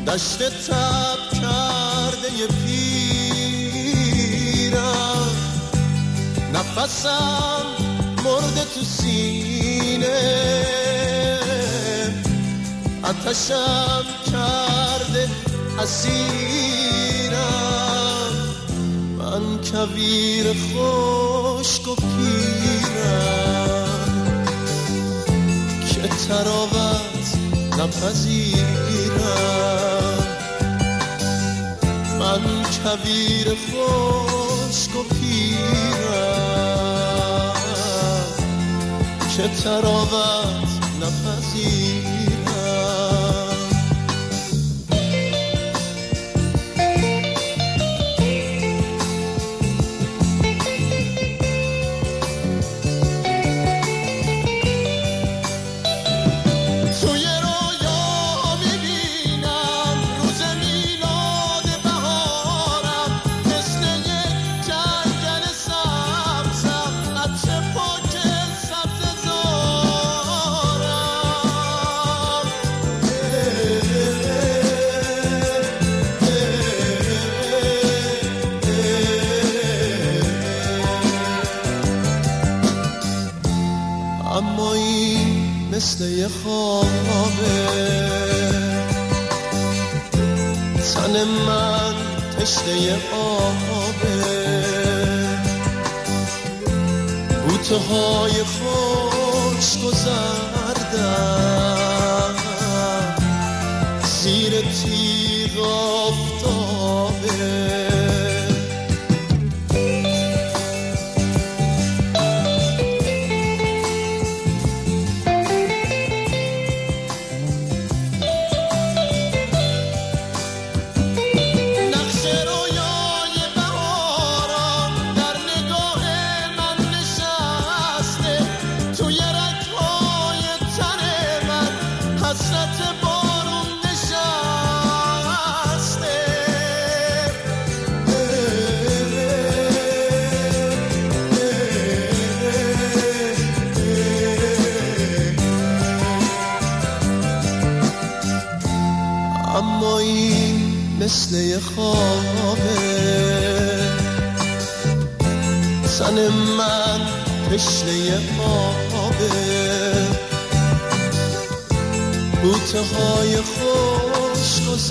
دشت تب کرده پیرم، نفسم مرده تو سینه، آتشم کرده اسیرم، من کویر خشک و پیرم که تراوت نپذیرم، من کویر خشک و پیرم که تراوت نپذیرم. اما این مثل یه خوابه، تن من تشنه آبه، بوته های خشک و زردم زیر تیغ آفتابه. اما این مثل یه خوابه، تن من تشنه آبه، بوته های خشک و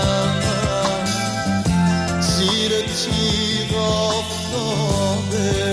زردم زیر تیغ آفتابه.